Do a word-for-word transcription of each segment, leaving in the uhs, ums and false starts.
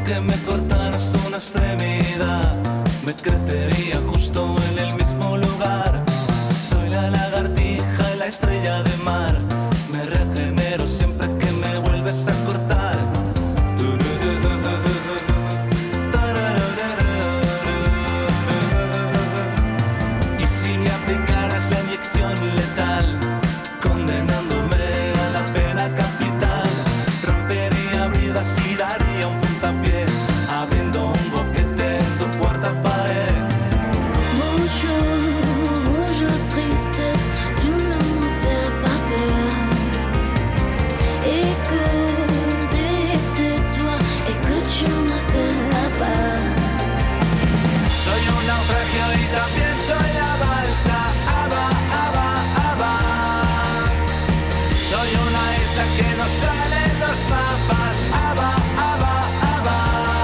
que me cortaras una extremidad, me crecería justo en el mismo lugar. Soy la lagartija y la estrella de mar, me regenero siempre que me vuelves a cortar. Y si me aplicaras la inyección letal, condenándome a la pena capital, rompería vidas y daría un puntapié, abriendo un boquete en tu cuarta pared. Bonjour, bonjour tristesse, tu ne me fais pas peur. Et que détends-toi et que tu m'appelles là-bas. Soy un naufragio y también soy la balsa, aba, aba, aba. Soy una isla que no sale en los mapas, aba, aba, aba.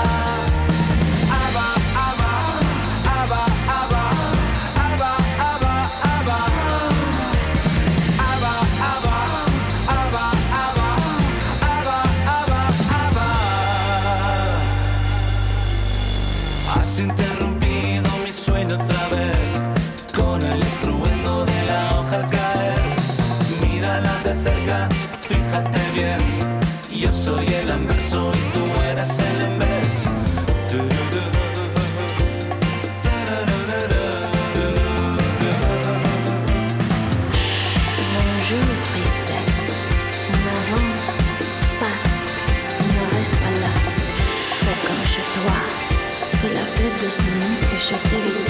Aba, aba, aba, aba. Aba, aba, aba. Aba, aba, aba, aba. Aba, aba, aba. Has interrumpido mi sueño otra vez, con el estruendo de la hoja al caer. Mírala de cerca, fíjate bien, yo soy el anverso y tú eres el en vez. Bonjour tristesse, en avant, passe, ne reste pas là. Fais comme chez toi, c'est la fête de ce monde que je t'ai